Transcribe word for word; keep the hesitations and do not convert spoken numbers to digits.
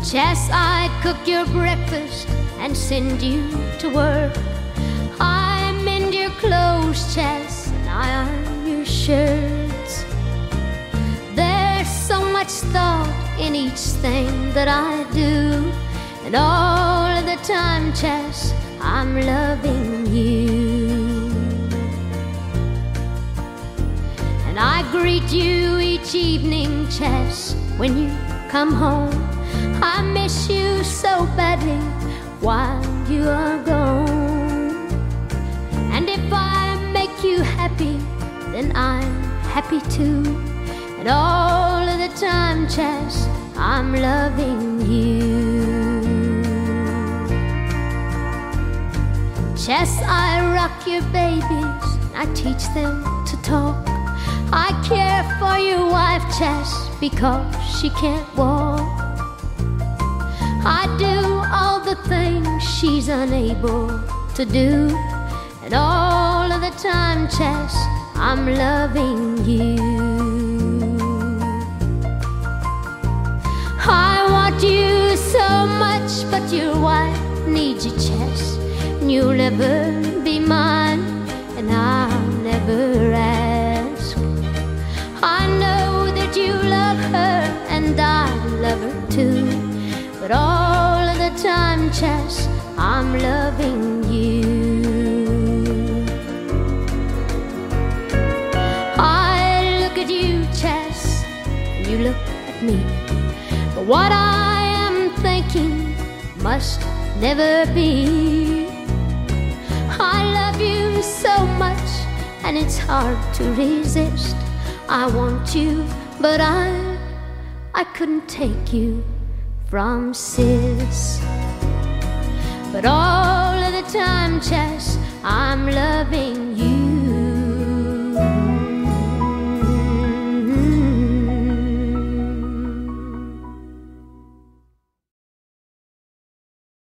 Chess, I cook your breakfast and send you to work. I mend your clothes, Chess, and I iron your shirts. There's so much thought in each thing that I do, and all of the time, Chess, I'm loving you. And I greet you each evening, Chess, when you come home. I miss you so badly while you are gone. And if I make you happy, then I'm happy too. And all of the time, Chess, I'm loving you. Chess, I rock your babies, I teach them to talk. I care for your wife, Chess, because she can't walk. I do all the things she's unable to do, and all of the time, Chess, I'm loving you. I want you so much, but your wife needs you, Chess. And you'll never be mine, and I'll never ask. I know that you love her, and I love her too. But all of the time, Chess, I'm loving you. I look at you, Chess, and you look at me. But what I am thinking must never be. I love you so much, and it's hard to resist. I want you, but I, I couldn't take you from Sis. But all of the time, Chess, I'm loving you.